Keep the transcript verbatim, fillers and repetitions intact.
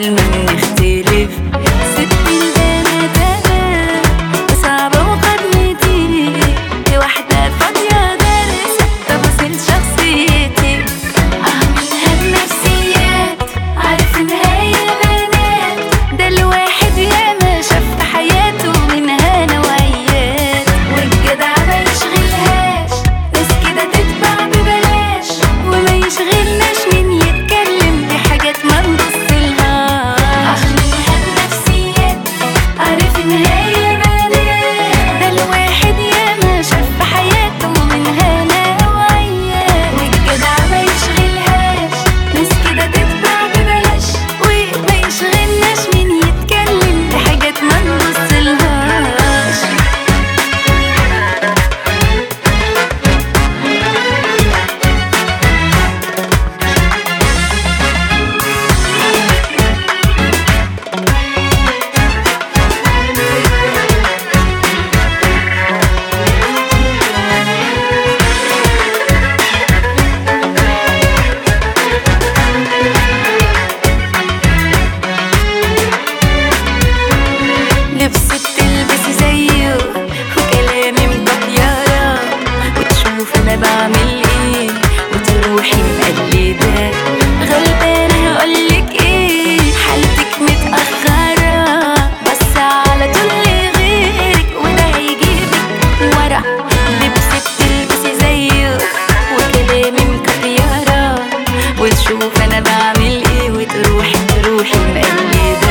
دايما نختلف. ست البنات انا صعبة مقارنتي بواحدة فاضية دارسة تفاصيل شخصيتي. اه منها النفسيات عارفينها يا بنات، ده الواحد ياما شاف في حياته منها نوعيات. والجدع ما يشغلهاش ناس كده تتباع ببلاش، وما يشغلناش مين يتكلم دي حاجات ما نبصلهاش. اه منها النفسيات عارفينها يا بنات، ده الواحد ياما شاف في حياته منها نوعيات. والجدع ما يشغلهاش ناس كده تتباع ببلاش، وما يشغلناش مين يتكلم دي حاجات ما نبصلهاش. لبست تلبسي زيه وكلامي مطيرة، وتشوف انا بعمل ايه وتروحي مقلدة. غلبانة هقولك ايه حالتك متأخرة، بس على طول غيرك وده هيجيبك ورا. لبست تلبسي زيه وكلامي مطيرة، وتشوف انا بعمل ايه وتروحي تروحي مقلدة.